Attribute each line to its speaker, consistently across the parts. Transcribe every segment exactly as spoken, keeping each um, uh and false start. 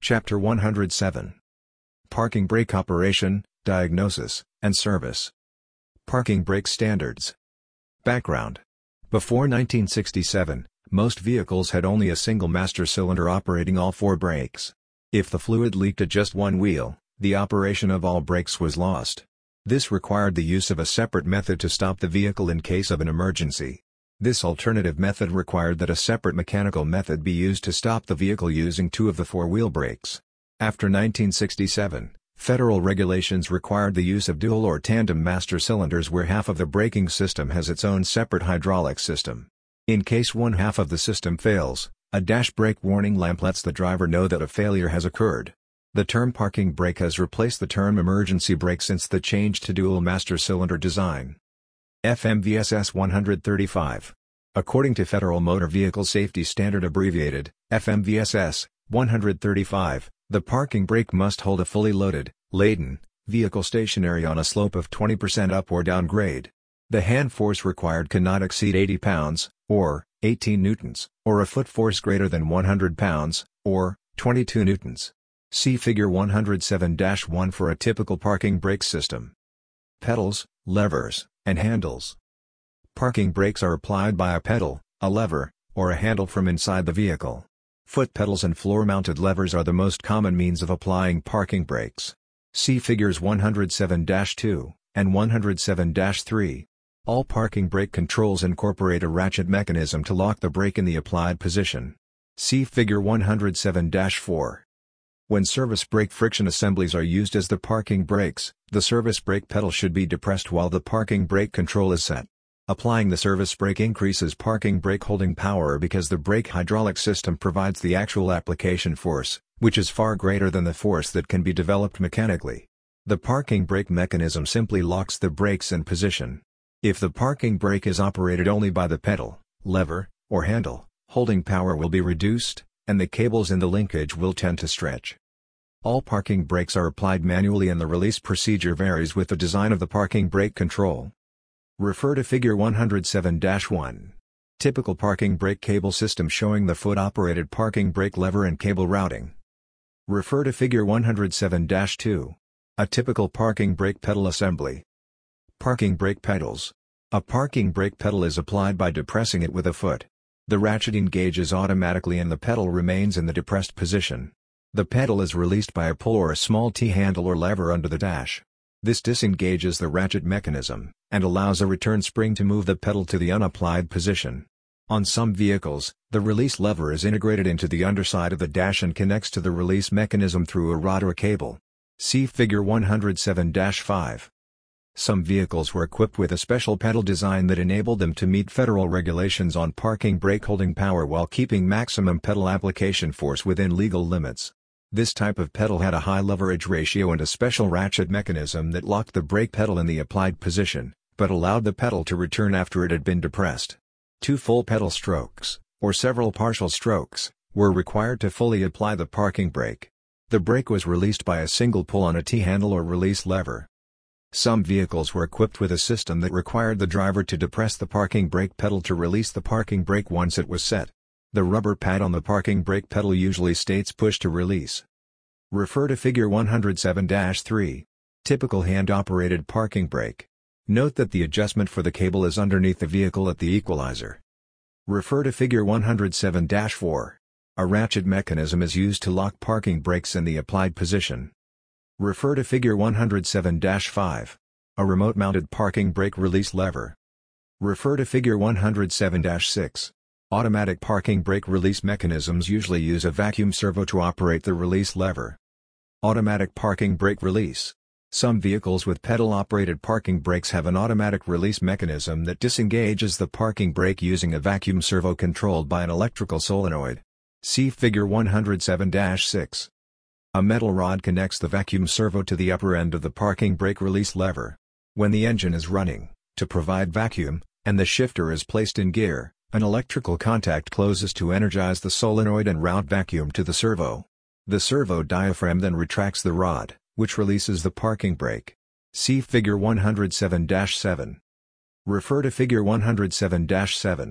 Speaker 1: Chapter one hundred seven. Parking brake operation, diagnosis, and service. Parking brake standards. Background. Before nineteen sixty-seven, most vehicles had only a single master cylinder operating all four brakes. If the fluid leaked at just one wheel, the operation of all brakes was lost. This required the use of a separate method to stop the vehicle in case of an emergency. This alternative method required that a separate mechanical method be used to stop the vehicle using two of the four wheel brakes. After nineteen sixty-seven, federal regulations required the use of dual or tandem master cylinders where half of the braking system has its own separate hydraulic system. In case one half of the system fails, a dash brake warning lamp lets the driver know that a failure has occurred. The term parking brake has replaced the term emergency brake since the change to dual master cylinder design. F M V S S one thirty-five. According to Federal Motor Vehicle Safety Standard Abbreviated, F M V S S one thirty-five, the parking brake must hold a fully loaded, laden, vehicle stationary on a slope of twenty percent up or down grade. The hand force required cannot exceed eighty pounds, or eighteen newtons, or a foot force greater than one hundred pounds, or twenty-two newtons. See Figure one oh seven dash one for a typical parking brake system. Pedals, levers, and handles. Parking brakes are applied by a pedal, a lever, or a handle from inside the vehicle. Foot pedals and floor-mounted levers are the most common means of applying parking brakes. See Figures one oh seven dash two and one oh seven dash three. All parking brake controls incorporate a ratchet mechanism to lock the brake in the applied position. See Figure one oh seven dash four. When service brake friction assemblies are used as the parking brakes, the service brake pedal should be depressed while the parking brake control is set. Applying the service brake increases parking brake holding power because the brake hydraulic system provides the actual application force, which is far greater than the force that can be developed mechanically. The parking brake mechanism simply locks the brakes in position. If the parking brake is operated only by the pedal, lever, or handle, holding power will be reduced, and the cables in the linkage will tend to stretch. All parking brakes are applied manually and the release procedure varies with the design of the parking brake control. Refer to Figure one oh seven dash one. Typical parking brake cable system showing the foot-operated parking brake lever and cable routing. Refer to Figure one oh seven dash two. A typical parking brake pedal assembly. Parking brake pedals. A parking brake pedal is applied by depressing it with a foot. The ratchet engages automatically and the pedal remains in the depressed position. The pedal is released by a pull or a small T-handle or lever under the dash. This disengages the ratchet mechanism, and allows a return spring to move the pedal to the unapplied position. On some vehicles, the release lever is integrated into the underside of the dash and connects to the release mechanism through a rod or cable. See Figure one oh seven dash five. Some vehicles were equipped with a special pedal design that enabled them to meet federal regulations on parking brake holding power while keeping maximum pedal application force within legal limits. This type of pedal had a high leverage ratio and a special ratchet mechanism that locked the brake pedal in the applied position, but allowed the pedal to return after it had been depressed. Two full pedal strokes, or several partial strokes, were required to fully apply the parking brake. The brake was released by a single pull on a T-handle or release lever. Some vehicles were equipped with a system that required the driver to depress the parking brake pedal to release the parking brake once it was set. The rubber pad on the parking brake pedal usually states push to release. Refer to Figure one oh seven dash three. Typical hand-operated parking brake. Note that the adjustment for the cable is underneath the vehicle at the equalizer. Refer to Figure one oh seven dash four. A ratchet mechanism is used to lock parking brakes in the applied position. Refer to Figure one oh seven dash five. A remote-mounted parking brake release lever. Refer to Figure one oh seven dash six. Automatic parking brake release mechanisms usually use a vacuum servo to operate the release lever. Automatic parking brake release. Some vehicles with pedal-operated parking brakes have an automatic release mechanism that disengages the parking brake using a vacuum servo controlled by an electrical solenoid. See Figure one oh seven dash six. A metal rod connects the vacuum servo to the upper end of the parking brake release lever. When the engine is running, to provide vacuum, and the shifter is placed in gear, an electrical contact closes to energize the solenoid and route vacuum to the servo. The servo diaphragm then retracts the rod, which releases the parking brake. See Figure one oh seven dash seven. Refer to Figure one oh seven dash seven.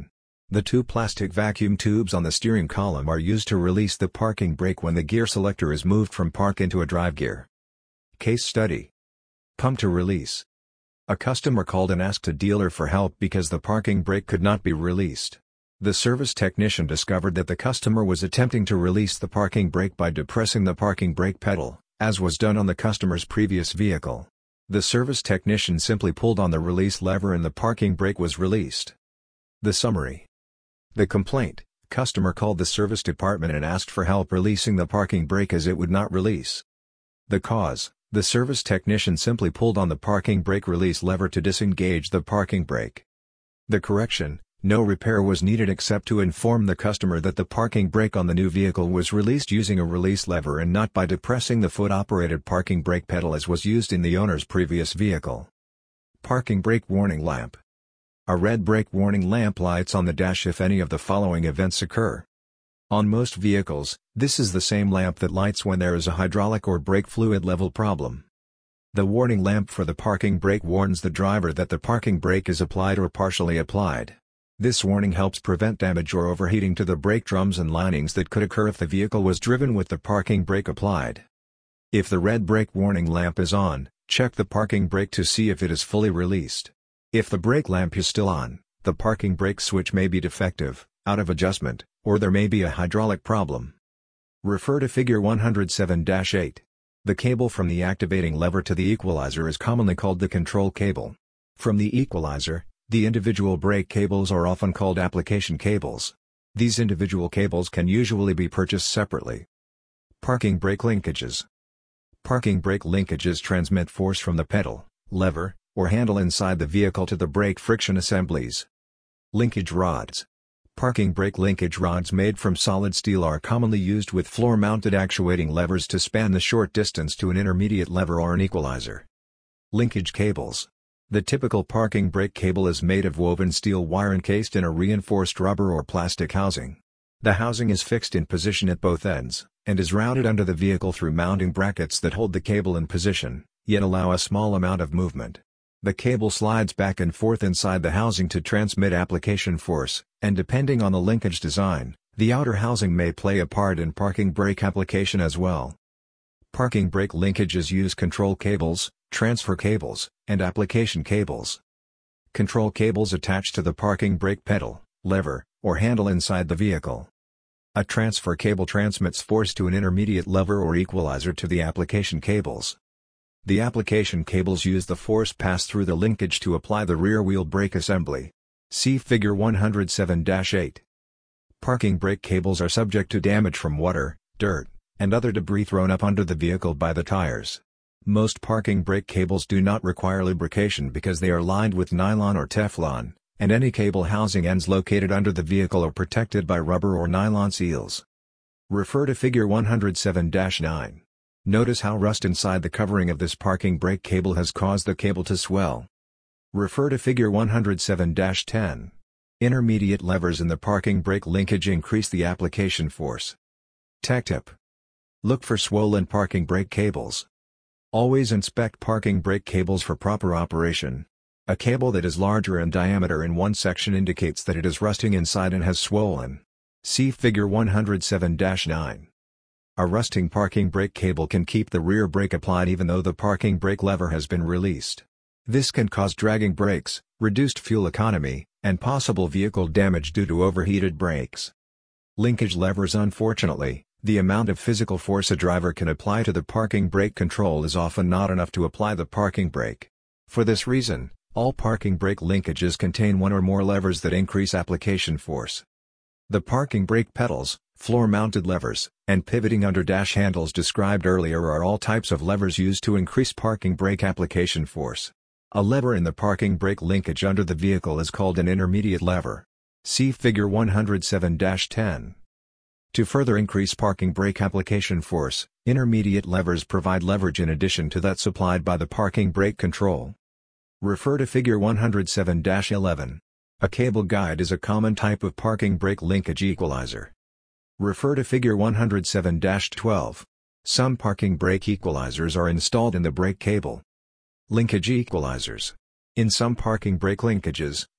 Speaker 1: The two plastic vacuum tubes on the steering column are used to release the parking brake when the gear selector is moved from park into a drive gear. Case study. Pump to release. A customer called and asked a dealer for help because the parking brake could not be released. The service technician discovered that the customer was attempting to release the parking brake by depressing the parking brake pedal, as was done on the customer's previous vehicle. The service technician simply pulled on the release lever and the parking brake was released. The summary. The complaint: customer called the service department and asked for help releasing the parking brake as it would not release. The cause: the service technician simply pulled on the parking brake release lever to disengage the parking brake. The correction: no repair was needed except to inform the customer that the parking brake on the new vehicle was released using a release lever and not by depressing the foot-operated parking brake pedal as was used in the owner's previous vehicle. Parking brake warning lamp. A red brake warning lamp lights on the dash if any of the following events occur. On most vehicles, this is the same lamp that lights when there is a hydraulic or brake fluid level problem. The warning lamp for the parking brake warns the driver that the parking brake is applied or partially applied. This warning helps prevent damage or overheating to the brake drums and linings that could occur if the vehicle was driven with the parking brake applied. If the red brake warning lamp is on, check the parking brake to see if it is fully released. If the brake lamp is still on, the parking brake switch may be defective, out of adjustment, or there may be a hydraulic problem. Refer to Figure one oh seven dash eight. The cable from the activating lever to the equalizer is commonly called the control cable. From the equalizer, the individual brake cables are often called application cables. These individual cables can usually be purchased separately. Parking brake linkages. Parking brake linkages transmit force from the pedal, lever, or handle inside the vehicle to the brake friction assemblies. Linkage rods. Parking brake linkage rods made from solid steel are commonly used with floor-mounted actuating levers to span the short distance to an intermediate lever or an equalizer. Linkage cables. The typical parking brake cable is made of woven steel wire encased in a reinforced rubber or plastic housing. The housing is fixed in position at both ends, and is routed under the vehicle through mounting brackets that hold the cable in position, yet allow a small amount of movement. The cable slides back and forth inside the housing to transmit application force, and depending on the linkage design, the outer housing may play a part in parking brake application as well. Parking brake linkages use control cables, transfer cables, and application cables. Control cables attach to the parking brake pedal, lever, or handle inside the vehicle. A transfer cable transmits force to an intermediate lever or equalizer to the application cables. The application cables use the force passed through the linkage to apply the rear wheel brake assembly. See Figure one oh seven dash eight. Parking brake cables are subject to damage from water, dirt, and other debris thrown up under the vehicle by the tires. Most parking brake cables do not require lubrication because they are lined with nylon or Teflon, and any cable housing ends located under the vehicle are protected by rubber or nylon seals. Refer to Figure one oh seven dash nine. Notice how rust inside the covering of this parking brake cable has caused the cable to swell. Refer to Figure one oh seven dash ten. Intermediate levers in the parking brake linkage increase the application force. Tech tip. Look for swollen parking brake cables. Always inspect parking brake cables for proper operation. A cable that is larger in diameter in one section indicates that it is rusting inside and has swollen. See Figure one oh seven dash nine. A rusting parking brake cable can keep the rear brake applied even though the parking brake lever has been released. This can cause dragging brakes, reduced fuel economy, and possible vehicle damage due to overheated brakes. Linkage levers. Unfortunately, the amount of physical force a driver can apply to the parking brake control is often not enough to apply the parking brake. For this reason, all parking brake linkages contain one or more levers that increase application force. The parking brake pedals, floor-mounted levers, and pivoting under dash handles described earlier are all types of levers used to increase parking brake application force. A lever in the parking brake linkage under the vehicle is called an intermediate lever. See Figure one oh seven dash ten. To further increase parking brake application force, intermediate levers provide leverage in addition to that supplied by the parking brake control. Refer to Figure one oh seven dash eleven. A cable guide is a common type of parking brake linkage equalizer. Refer to Figure one oh seven dash twelve. Some parking brake equalizers are installed in the brake cable. Linkage equalizers. In some parking brake linkages,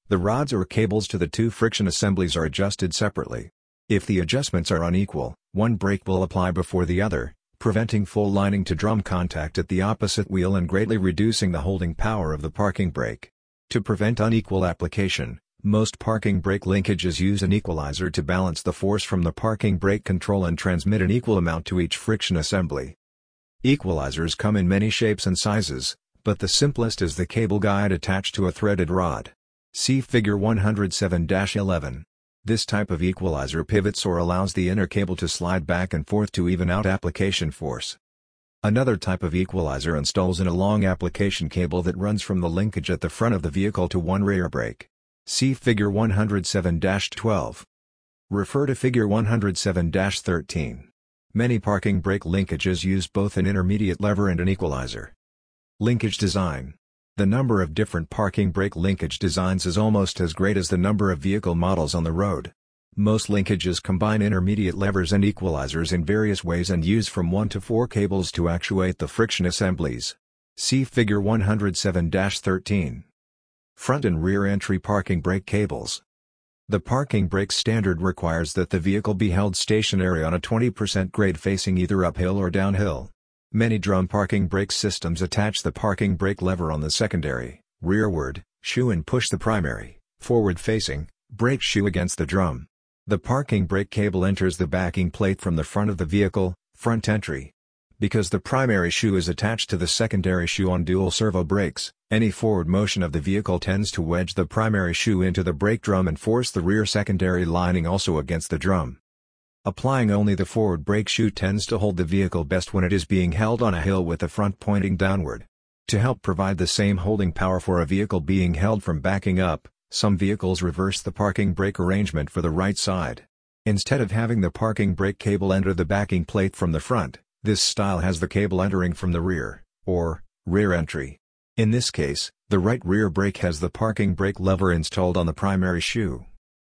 Speaker 1: The rods or cables to the two friction assemblies are adjusted separately. If the adjustments are unequal, one brake will apply before the other, preventing full lining to drum contact at the opposite wheel and greatly reducing the holding power of the parking brake. To prevent unequal application, most parking brake linkages use an equalizer to balance the force from the parking brake control and transmit an equal amount to each friction assembly. Equalizers come in many shapes and sizes, but the simplest is the cable guide attached to a threaded rod. See Figure one oh seven dash eleven. This type of equalizer pivots or allows the inner cable to slide back and forth to even out application force. Another type of equalizer installs in a long application cable that runs from the linkage at the front of the vehicle to one rear brake. See Figure one oh seven dash twelve. Refer to Figure one oh seven dash thirteen. Many parking brake linkages use both an intermediate lever and an equalizer. Linkage design. The number of different parking brake linkage designs is almost as great as the number of vehicle models on the road. Most linkages combine intermediate levers and equalizers in various ways and use from one to four cables to actuate the friction assemblies. See Figure one oh seven dash thirteen. Front and rear entry parking brake cables. The parking brake standard requires that the vehicle be held stationary on a twenty percent grade facing either uphill or downhill. Many drum parking brake systems attach the parking brake lever on the secondary, rearward, shoe and push the primary, forward-facing, brake shoe against the drum. The parking brake cable enters the backing plate from the front of the vehicle, front entry. Because the primary shoe is attached to the secondary shoe on dual servo brakes, any forward motion of the vehicle tends to wedge the primary shoe into the brake drum and force the rear secondary lining also against the drum. Applying only the forward brake shoe tends to hold the vehicle best when it is being held on a hill with the front pointing downward. To help provide the same holding power for a vehicle being held from backing up, some vehicles reverse the parking brake arrangement for the right side. Instead of having the parking brake cable enter the backing plate from the front, this style has the cable entering from the rear, or rear entry. In this case, the right rear brake has the parking brake lever installed on the primary shoe.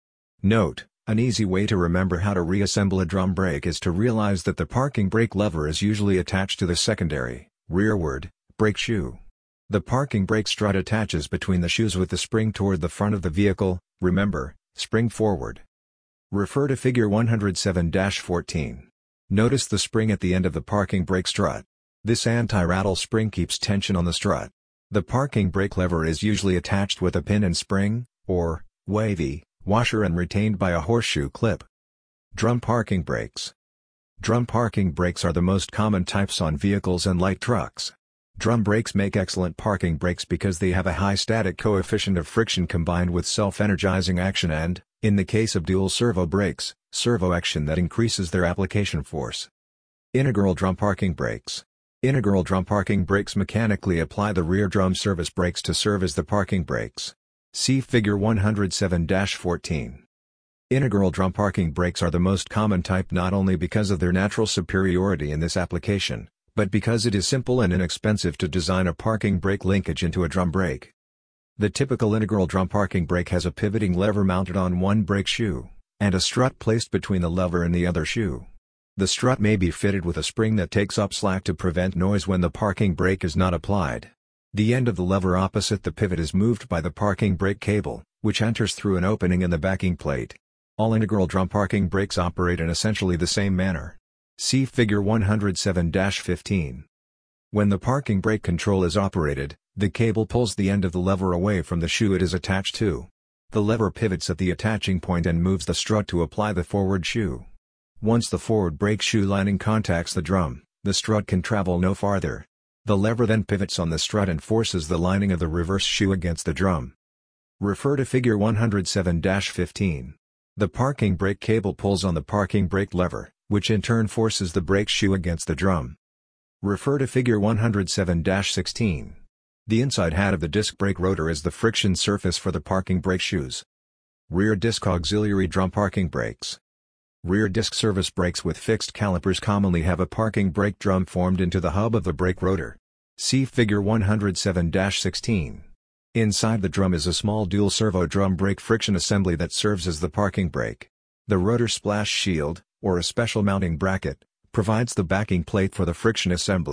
Speaker 1: Note: an easy way to remember how to reassemble a drum brake is to realize that the parking brake lever is usually attached to the secondary, rearward, brake shoe. The parking brake strut attaches between the shoes with the spring toward the front of the vehicle, remember, spring forward. Refer to Figure one oh seven dash fourteen. Notice the spring at the end of the parking brake strut. This anti-rattle spring keeps tension on the strut. The parking brake lever is usually attached with a pin and spring, or wavy, washer and retained by a horseshoe clip. Drum parking brakes. Drum parking brakes are the most common types on vehicles and light trucks. Drum brakes make excellent parking brakes because they have a high static coefficient of friction combined with self-energizing action and, in the case of dual servo brakes, servo action that increases their application force. Integral drum parking brakes. Integral drum parking brakes mechanically apply the rear drum service brakes to serve as the parking brakes. See Figure one oh seven dash fourteen. Integral drum parking brakes are the most common type not only because of their natural superiority in this application, but because it is simple and inexpensive to design a parking brake linkage into a drum brake. The typical integral drum parking brake has a pivoting lever mounted on one brake shoe, and a strut placed between the lever and the other shoe. The strut may be fitted with a spring that takes up slack to prevent noise when the parking brake is not applied. The end of the lever opposite the pivot is moved by the parking brake cable, which enters through an opening in the backing plate. All integral drum parking brakes operate in essentially the same manner. See Figure one oh seven dash fifteen. When the parking brake control is operated, the cable pulls the end of the lever away from the shoe it is attached to. The lever pivots at the attaching point and moves the strut to apply the forward shoe. Once the forward brake shoe lining contacts the drum, the strut can travel no farther. The lever then pivots on the strut and forces the lining of the reverse shoe against the drum. Refer to Figure one oh seven dash fifteen. The parking brake cable pulls on the parking brake lever, which in turn forces the brake shoe against the drum. Refer to Figure one oh seven dash sixteen. The inside hat of the disc brake rotor is the friction surface for the parking brake shoes. Rear disc auxiliary drum parking brakes. Rear disc service brakes with fixed calipers commonly have a parking brake drum formed into the hub of the brake rotor. See Figure one oh seven dash sixteen. Inside the drum is a small dual servo drum brake friction assembly that serves as the parking brake. The rotor splash shield, or a special mounting bracket, provides the backing plate for the friction assembly.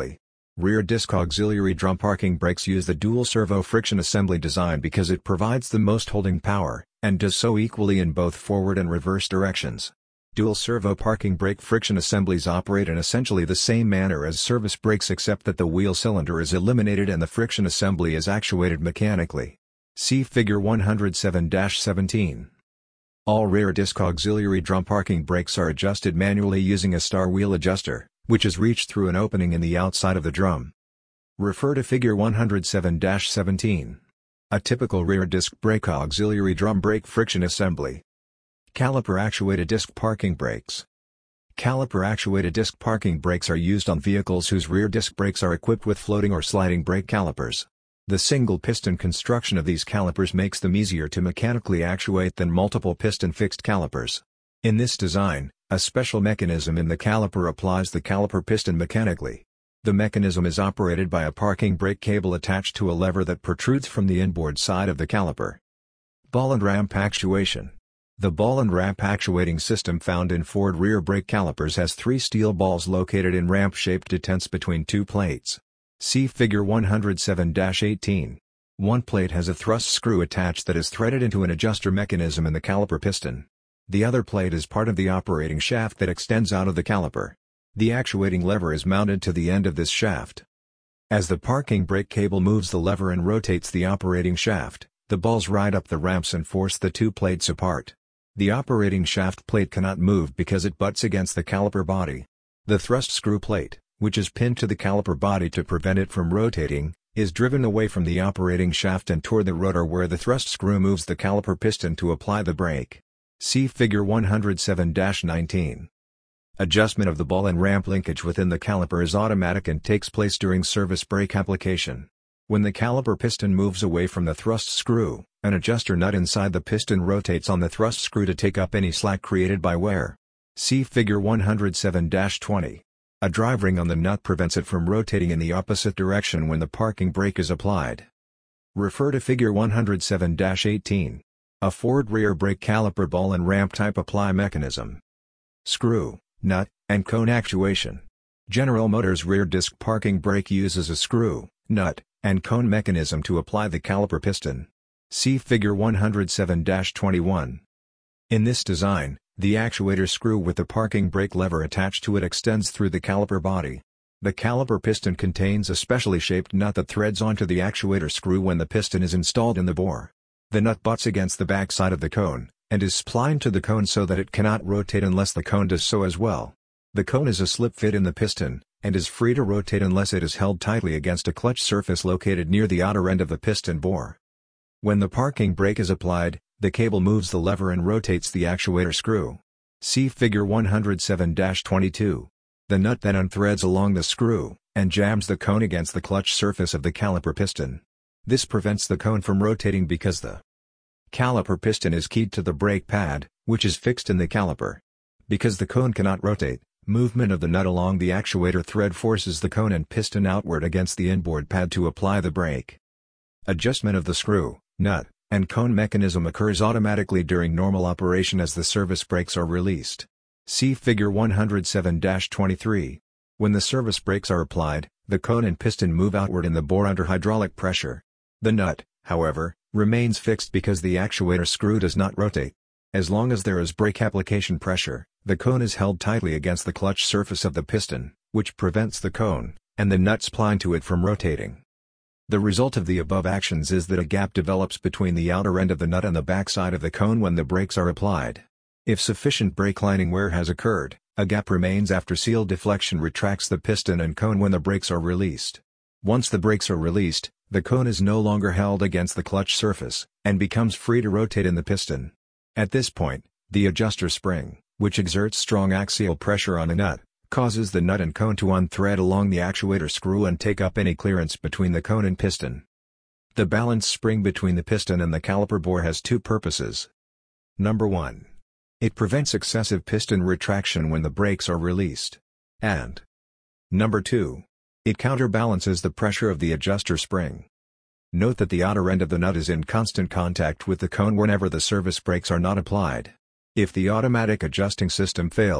Speaker 1: Rear disc auxiliary drum parking brakes use the dual servo friction assembly design because it provides the most holding power, and does so equally in both forward and reverse directions. Dual servo parking brake friction assemblies operate in essentially the same manner as service brakes except that the wheel cylinder is eliminated and the friction assembly is actuated mechanically. See Figure one oh seven dash seventeen. All rear disc auxiliary drum parking brakes are adjusted manually using a star wheel adjuster, which is reached through an opening in the outside of the drum. Refer to Figure one oh seven dash seventeen. A typical rear disc brake auxiliary drum brake friction assembly. Caliper-actuated disc parking brakes. Caliper-actuated disc parking brakes are used on vehicles whose rear disc brakes are equipped with floating or sliding brake calipers. The single-piston construction of these calipers makes them easier to mechanically actuate than multiple-piston fixed calipers. In this design, a special mechanism in the caliper applies the caliper piston mechanically. The mechanism is operated by a parking brake cable attached to a lever that protrudes from the inboard side of the caliper. Ball and ramp actuation. The ball and ramp actuating system found in Ford rear brake calipers has three steel balls located in ramp-shaped detents between two plates. See Figure one oh seven dash eighteen. One plate has a thrust screw attached that is threaded into an adjuster mechanism in the caliper piston. The other plate is part of the operating shaft that extends out of the caliper. The actuating lever is mounted to the end of this shaft. As the parking brake cable moves the lever and rotates the operating shaft, the balls ride up the ramps and force the two plates apart. The operating shaft plate cannot move because it butts against the caliper body. The thrust screw plate, which is pinned to the caliper body to prevent it from rotating, is driven away from the operating shaft and toward the rotor where the thrust screw moves the caliper piston to apply the brake. See Figure one oh seven dash nineteen. Adjustment of the ball and ramp linkage within the caliper is automatic and takes place during service brake application. When the caliper piston moves away from the thrust screw, an adjuster nut inside the piston rotates on the thrust screw to take up any slack created by wear. See Figure one oh seven dash twenty. A drive ring on the nut prevents it from rotating in the opposite direction when the parking brake is applied. Refer to Figure one oh seven dash eighteen. A Ford rear brake caliper ball and ramp type apply mechanism. Screw, nut, and cone actuation. General Motors rear disc parking brake uses a screw, nut, and cone mechanism to apply the caliper piston. See Figure one oh seven dash twenty-one. In this design, the actuator screw with the parking brake lever attached to it extends through the caliper body. The caliper piston contains a specially shaped nut that threads onto the actuator screw when the piston is installed in the bore. The nut butts against the back side of the cone, and is splined to the cone so that it cannot rotate unless the cone does so as well. The cone is a slip fit in the piston, and is free to rotate unless it is held tightly against a clutch surface located near the outer end of the piston bore. When the parking brake is applied, the cable moves the lever and rotates the actuator screw. See Figure one oh seven dash twenty-two. The nut then unthreads along the screw, and jams the cone against the clutch surface of the caliper piston. This prevents the cone from rotating because the caliper piston is keyed to the brake pad, which is fixed in the caliper. Because the cone cannot rotate, movement of the nut along the actuator thread forces the cone and piston outward against the inboard pad to apply the brake. Adjustment of the screw, nut, and cone mechanism occurs automatically during normal operation as the service brakes are released. See Figure one oh seven dash twenty-three. When the service brakes are applied, the cone and piston move outward in the bore under hydraulic pressure. The nut, however, remains fixed because the actuator screw does not rotate. As long as there is brake application pressure, the cone is held tightly against the clutch surface of the piston, which prevents the cone, and the nut spline to it from rotating. The result of the above actions is that a gap develops between the outer end of the nut and the backside of the cone when the brakes are applied. If sufficient brake lining wear has occurred, a gap remains after seal deflection retracts the piston and cone when the brakes are released. Once the brakes are released, the cone is no longer held against the clutch surface, and becomes free to rotate in the piston. At this point, the adjuster spring, which exerts strong axial pressure on the nut, causes the nut and cone to unthread along the actuator screw and take up any clearance between the cone and piston. The balance spring between the piston and the caliper bore has two purposes. Number one. It prevents excessive piston retraction when the brakes are released. And Number two. It counterbalances the pressure of the adjuster spring. Note that the outer end of the nut is in constant contact with the cone whenever the service brakes are not applied. If the automatic adjusting system fails,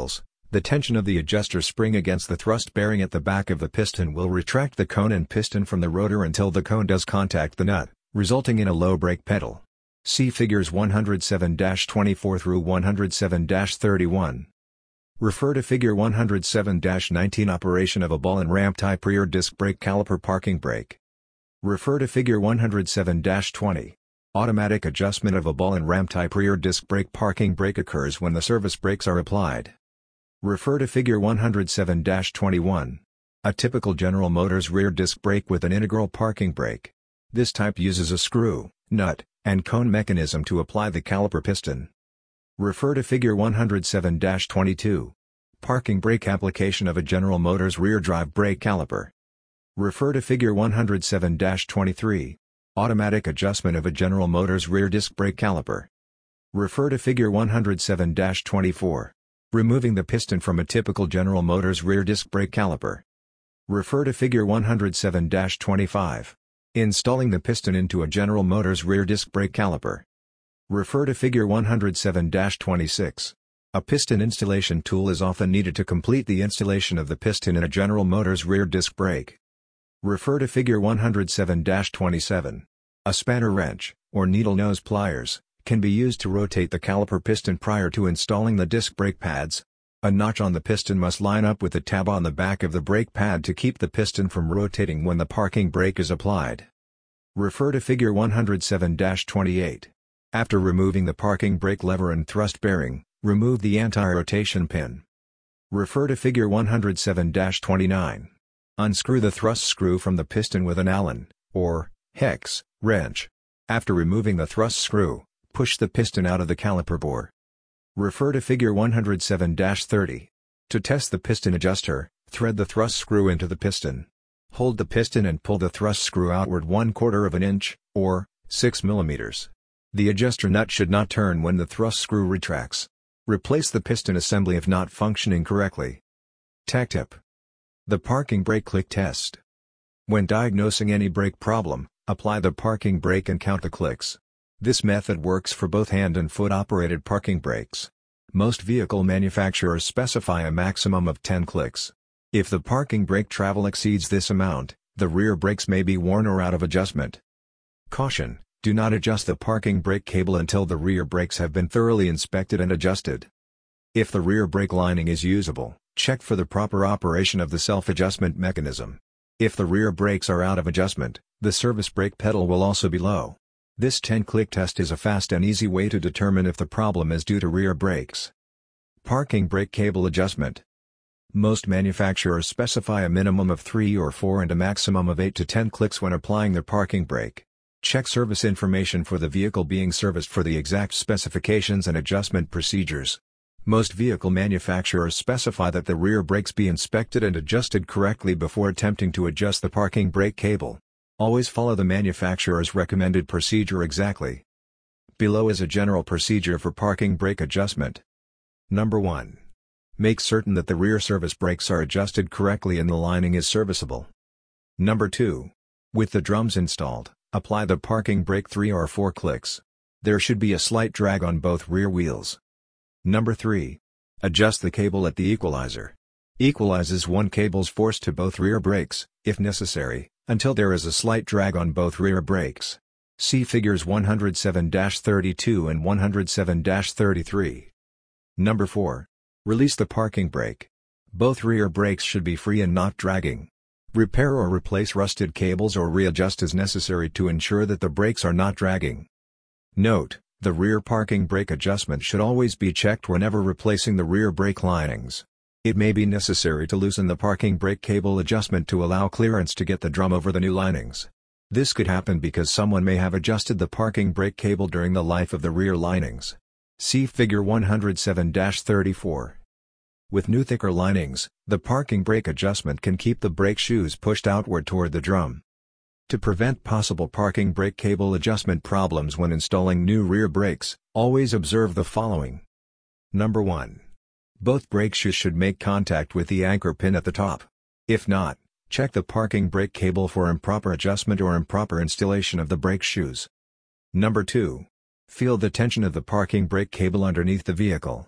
Speaker 1: The tension of the adjuster spring against the thrust bearing at the back of the piston will retract the cone and piston from the rotor until the cone does contact the nut, resulting in a low brake pedal. See Figures one oh seven dash twenty-four through one oh seven dash thirty-one. Refer to Figure one oh seven dash nineteen Operation of a ball and ramp type rear disc brake caliper parking brake. Refer to Figure one oh seven dash twenty. Automatic adjustment of a ball and ramp type rear disc brake parking brake occurs when the service brakes are applied. Refer to Figure one oh seven dash twenty-one. A typical General Motors rear disc brake with an integral parking brake. This type uses a screw, nut, and cone mechanism to apply the caliper piston. Refer to Figure one oh seven dash twenty-two. Parking brake application of a General Motors rear drive brake caliper. Refer to Figure one oh seven dash twenty-three. Automatic adjustment of a General Motors rear disc brake caliper. Refer to Figure one oh seven dash twenty-four. Removing the piston from a typical General Motors rear disc brake caliper. Refer to Figure one oh seven dash twenty-five. Installing the piston into a General Motors rear disc brake caliper. Refer to Figure one oh seven dash twenty-six. A piston installation tool is often needed to complete the installation of the piston in a General Motors rear disc brake. Refer to Figure one oh seven dash twenty-seven. A spanner wrench, or needle nose pliers, can be used to rotate the caliper piston prior to installing the disc brake pads. A notch on the piston must line up with the tab on the back of the brake pad to keep the piston from rotating when the parking brake is applied. Refer to Figure one oh seven dash twenty-eight. After removing the parking brake lever and thrust bearing, remove the anti-rotation pin. Refer to Figure one oh seven dash twenty-nine. Unscrew the thrust screw from the piston with an Allen, or hex, wrench. After removing the thrust screw, push the piston out of the caliper bore. Refer to Figure one oh seven dash thirty. To test the piston adjuster, thread the thrust screw into the piston. Hold the piston and pull the thrust screw outward one quarter of an inch, or six millimeters. The adjuster nut should not turn when the thrust screw retracts. Replace the piston assembly if not functioning correctly. Tech tip. The parking brake click test. When diagnosing any brake problem, apply the parking brake and count the clicks. This method works for both hand and foot operated parking brakes. Most vehicle manufacturers specify a maximum of ten clicks. If the parking brake travel exceeds this amount, the rear brakes may be worn or out of adjustment. Caution: do not adjust the parking brake cable until the rear brakes have been thoroughly inspected and adjusted. If the rear brake lining is usable, check for the proper operation of the self-adjustment mechanism. If the rear brakes are out of adjustment, the service brake pedal will also be low. This ten-click test is a fast and easy way to determine if the problem is due to rear brakes. Parking brake cable adjustment. Most manufacturers specify a minimum of three or four and a maximum of eight to ten clicks when applying the parking brake. Check service information for the vehicle being serviced for the exact specifications and adjustment procedures. Most vehicle manufacturers specify that the rear brakes be inspected and adjusted correctly before attempting to adjust the parking brake cable. Always follow the manufacturer's recommended procedure exactly. Below is a general procedure for parking brake adjustment. Number one. Make certain that the rear service brakes are adjusted correctly and the lining is serviceable. Number two. With the drums installed, apply the parking brake three or four clicks. There should be a slight drag on both rear wheels. Number three. Adjust the cable at the equalizer. Equalizes one cable's force to both rear brakes, if necessary, until there is a slight drag on both rear brakes. See Figures one oh seven dash thirty-two and one oh seven dash thirty-three. Number four. Release the parking brake. Both rear brakes should be free and not dragging. Repair or replace rusted cables or readjust as necessary to ensure that the brakes are not dragging. Note: the rear parking brake adjustment should always be checked whenever replacing the rear brake linings. It may be necessary to loosen the parking brake cable adjustment to allow clearance to get the drum over the new linings. This could happen because someone may have adjusted the parking brake cable during the life of the rear linings. See Figure one oh seven dash thirty-four. With new thicker linings, the parking brake adjustment can keep the brake shoes pushed outward toward the drum. To prevent possible parking brake cable adjustment problems when installing new rear brakes, always observe the following. Number one. Both brake shoes should make contact with the anchor pin at the top. If not, check the parking brake cable for improper adjustment or improper installation of the brake shoes. Number two. Feel the tension of the parking brake cable underneath the vehicle.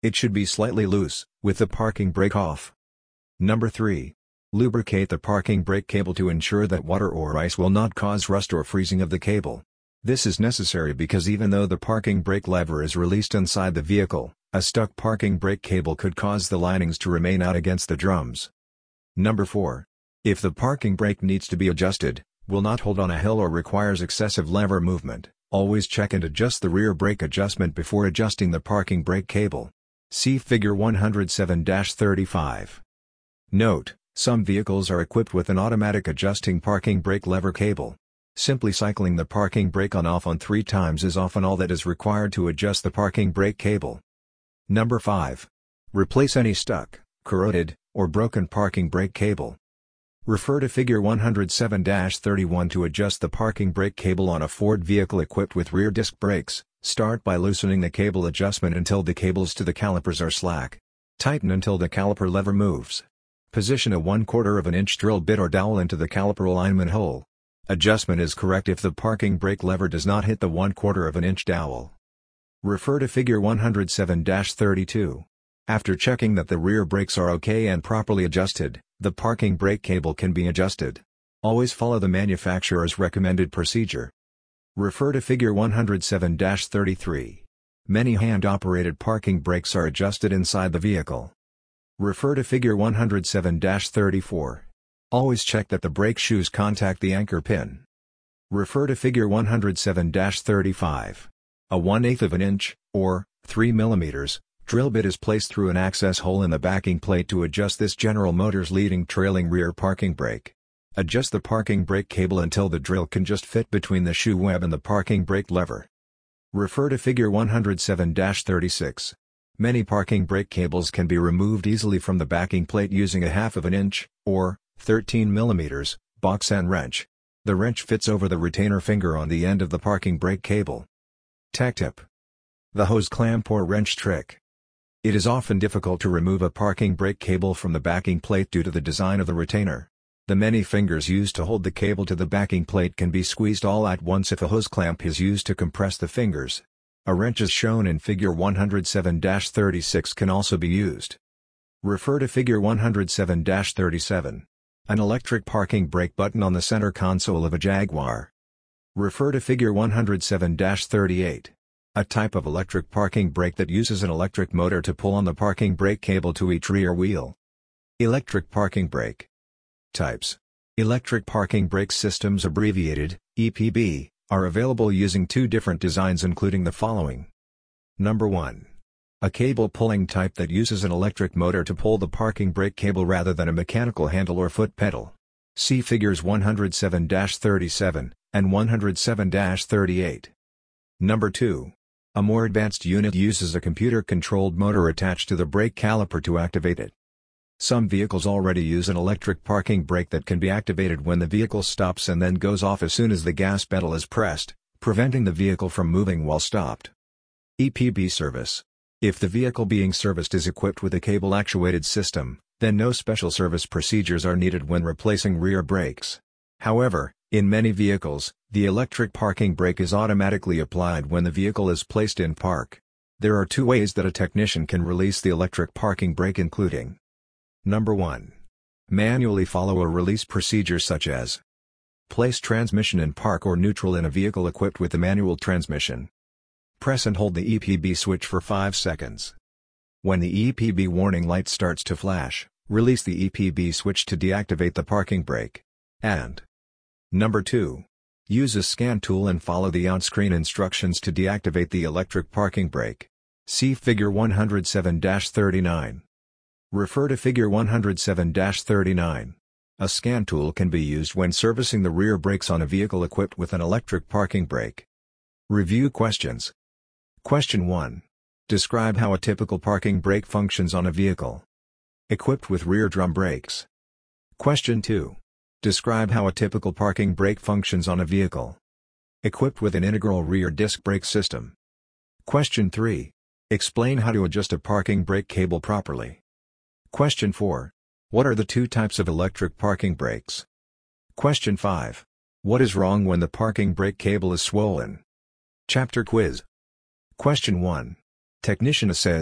Speaker 1: It should be slightly loose, with the parking brake off. Number three. Lubricate the parking brake cable to ensure that water or ice will not cause rust or freezing of the cable. This is necessary because even though the parking brake lever is released inside the vehicle, a stuck parking brake cable could cause the linings to remain out against the drums. Number four. If the parking brake needs to be adjusted, will not hold on a hill or requires excessive lever movement, always check and adjust the rear brake adjustment before adjusting the parking brake cable. See Figure one oh seven dash thirty-five. Note: some vehicles are equipped with an automatic adjusting parking brake lever cable. Simply cycling the parking brake on-off on three times is often all that is required to adjust the parking brake cable. Number five. Replace any stuck, corroded, or broken parking brake cable. Refer to Figure one oh seven dash thirty-one to adjust the parking brake cable on a Ford vehicle equipped with rear disc brakes. Start by loosening the cable adjustment until the cables to the calipers are slack. Tighten until the caliper lever moves. Position a one quarter of an inch drill bit or dowel into the caliper alignment hole. Adjustment is correct if the parking brake lever does not hit the one quarter of an inch dowel. Refer to Figure one oh seven dash thirty-two. After checking that the rear brakes are okay and properly adjusted, the parking brake cable can be adjusted. Always follow the manufacturer's recommended procedure. Refer to Figure one oh seven dash thirty-three. Many hand-operated parking brakes are adjusted inside the vehicle. Refer to Figure one oh seven dash thirty-four. Always check that the brake shoes contact the anchor pin. Refer to Figure one oh seven dash thirty-five. A one eighth of an inch, or three millimeters, drill bit is placed through an access hole in the backing plate to adjust this General Motors leading trailing rear parking brake. Adjust the parking brake cable until the drill can just fit between the shoe web and the parking brake lever. Refer to Figure one oh seven dash thirty-six. Many parking brake cables can be removed easily from the backing plate using a half of an inch, or thirteen millimeters, box and wrench. The wrench fits over the retainer finger on the end of the parking brake cable. Tech tip: the hose clamp or wrench trick. It is often difficult to remove a parking brake cable from the backing plate due to the design of the retainer. The many fingers used to hold the cable to the backing plate can be squeezed all at once if a hose clamp is used to compress the fingers. A wrench as shown in Figure one oh seven dash thirty-six can also be used. Refer to Figure one oh seven dash thirty-seven. An electric parking brake button on the center console of a Jaguar. Refer to Figure one oh seven dash thirty-eight. A type of electric parking brake that uses an electric motor to pull on the parking brake cable to each rear wheel. Electric parking brake. Types: electric parking brake systems, abbreviated E P B, are available using two different designs including the following. Number one. A cable pulling type that uses an electric motor to pull the parking brake cable rather than a mechanical handle or foot pedal. See Figures one oh seven dash thirty-seven and one oh seven dash thirty-eight. Number two. A more advanced unit uses a computer-controlled motor attached to the brake caliper to activate it. Some vehicles already use an electric parking brake that can be activated when the vehicle stops and then goes off as soon as the gas pedal is pressed, preventing the vehicle from moving while stopped. E P B service. If the vehicle being serviced is equipped with a cable-actuated system, then no special service procedures are needed when replacing rear brakes. However, in many vehicles, the electric parking brake is automatically applied when the vehicle is placed in park. There are two ways that a technician can release the electric parking brake, including: Number one. Manually follow a release procedure such as: place transmission in park or neutral in a vehicle equipped with a manual transmission. Press and hold the E P B switch for five seconds. When the E P B warning light starts to flash, release the E P B switch to deactivate the parking brake. And Number two. Use a scan tool and follow the on-screen instructions to deactivate the electric parking brake. See Figure one oh seven dash thirty-nine. Refer to Figure one oh seven dash thirty-nine. A scan tool can be used when servicing the rear brakes on a vehicle equipped with an electric parking brake. Review questions. Question one. Describe how a typical parking brake functions on a vehicle equipped with rear drum brakes. Question two. Describe how a typical parking brake functions on a vehicle equipped with an integral rear disc brake system. Question three. Explain how to adjust a parking brake cable properly. Question four. What are the two types of electric parking brakes? Question five. What is wrong when the parking brake cable is swollen? Chapter quiz. Question one. Technician says,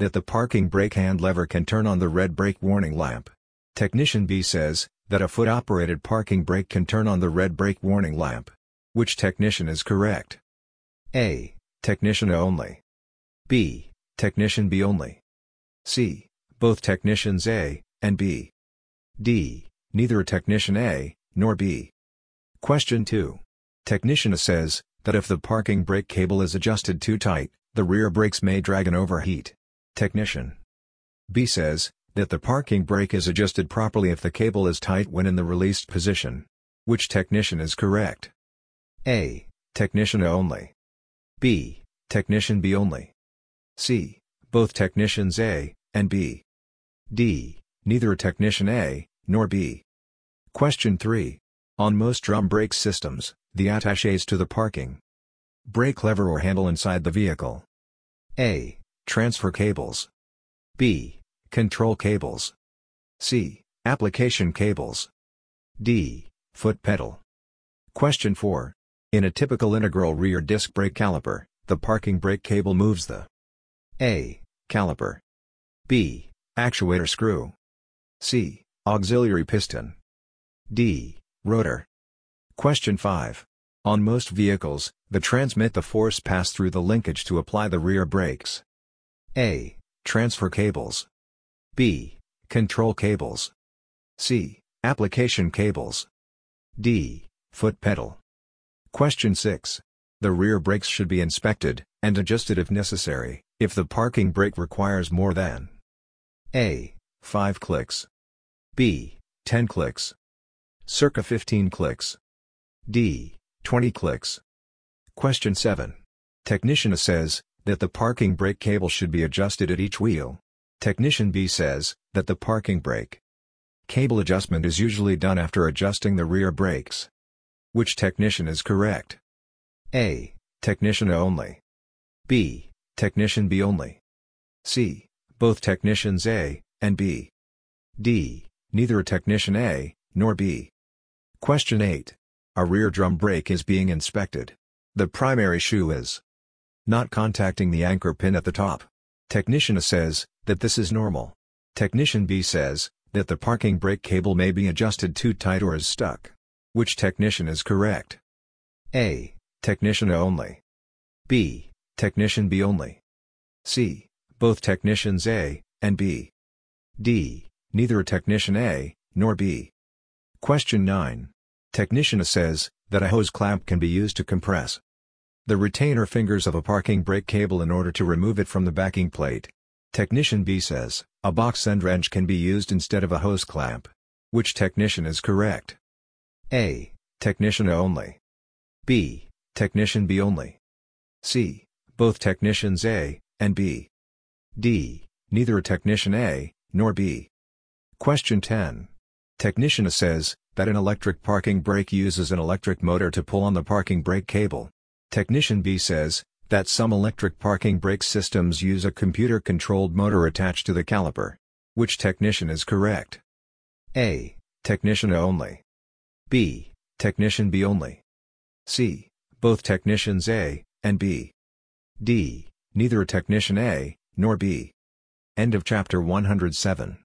Speaker 1: that the parking brake hand lever can turn on the red brake warning lamp. Technician B says that a foot-operated parking brake can turn on the red brake warning lamp. Which technician is correct? A. Technician A only. B. Technician B only. C. Both technicians A and B. D. Neither technician A nor B. Question two. Technician A says that if the parking brake cable is adjusted too tight, the rear brakes may drag and overheat. Technician B says that the parking brake is adjusted properly if the cable is tight when in the released position. Which technician is correct? A. Technician A only. B. Technician B only. C. Both technicians A and B. D. Neither technician A nor B. Question three. On most drum brake systems, the attachés to the parking brake lever or handle inside the vehicle. A. Transfer cables. B. Control cables. C. Application cables. D. Foot pedal. Question four. In a typical integral rear disc brake caliper, the parking brake cable moves the A. Caliper. B. Actuator screw. C. Auxiliary piston. D. Rotor. Question five. On most vehicles, the transmit the force pass through the linkage to apply the rear brakes. A. Transfer cables. B. Control cables. C. Application cables. D. Foot pedal. Question six. The rear brakes should be inspected and adjusted if necessary, if the parking brake requires more than A. five clicks. B. ten clicks. Circa fifteen clicks. D. twenty clicks. Question seven. Technician A says that the parking brake cable should be adjusted at each wheel. Technician B says that the parking brake cable adjustment is usually done after adjusting the rear brakes. Which technician is correct? A. Technician A only. B. Technician B only. C. Both technicians A and B. D. Neither technician A nor B. Question eight. A rear drum brake is being inspected. The primary issue is not contacting the anchor pin at the top. Technician A says that this is normal. Technician B says that the parking brake cable may be adjusted too tight or is stuck. Which technician is correct? A. Technician A only. B. Technician B only. C. Both technicians A and B. D. Neither technician A nor B. Question nine. Technician A says that a hose clamp can be used to compress the retainer fingers of a parking brake cable in order to remove it from the backing plate. Technician B says a box end wrench can be used instead of a hose clamp. Which technician is correct? A. Technician A only. B. Technician B only. C. Both technicians A and B. D. Neither technician A nor B. Question ten. Technician A says that an electric parking brake uses an electric motor to pull on the parking brake cable. Technician B says that some electric parking brake systems use a computer-controlled motor attached to the caliper. Which technician is correct? A. Technician A only. B. Technician B only. C. Both technicians A and B. D. Neither technician A nor B. End of chapter one hundred seven.